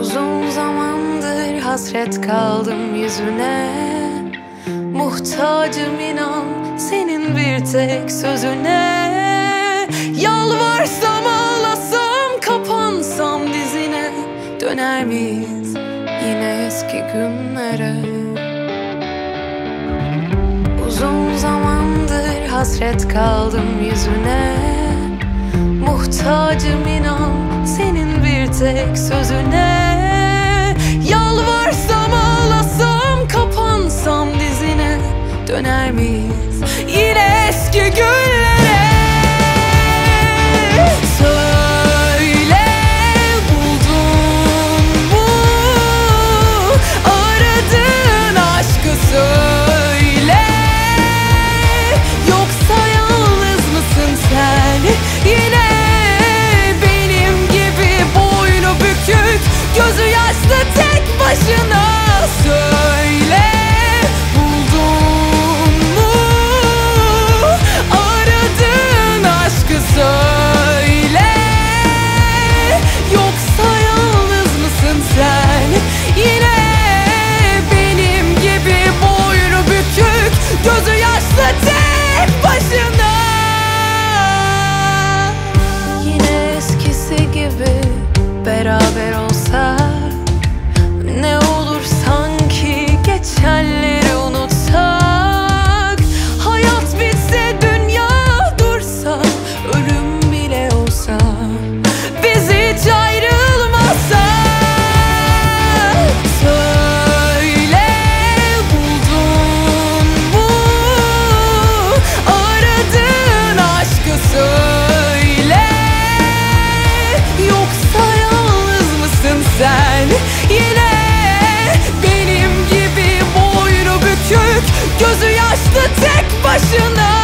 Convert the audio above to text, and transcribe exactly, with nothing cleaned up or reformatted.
Uzun zamandır hasret kaldım yüzüne. Muhtacım inan senin bir tek sözüne. Yalvarsam ağlasam kapansam dizine, döner miyiz yine eski günlere? Uzun zamandır hasret kaldım yüzüne. Muhtacım inan senin bir tek sözüne. Yalvarsam ağlasam kapansam dizine, döner miyiz yine eski günlere? Söyle, buldun mu aradığın aşkı, söyle. Yoksa yalnız mısın sen yine benim gibi boynu bükük, gözü yaşlı tek başına? Söyle, buldun mu aradığın aşkı, söyle. Yoksa yalnız mısın sen yine benim gibi boynu bükük, gözü yaşlı tek başına? Yine eskisi gibi beraber olsak, ne olur sanki geçenleri unutsak. Hayat bitse, dünya dursa, ölüm bile olsa, biz hiç ayrılmasak. Söyle, buldun mu aradığın aşkı, söyle. Yoksa yalnız mısın sen yine benim gibi boynu bükük, gözü yaşlı tek başına?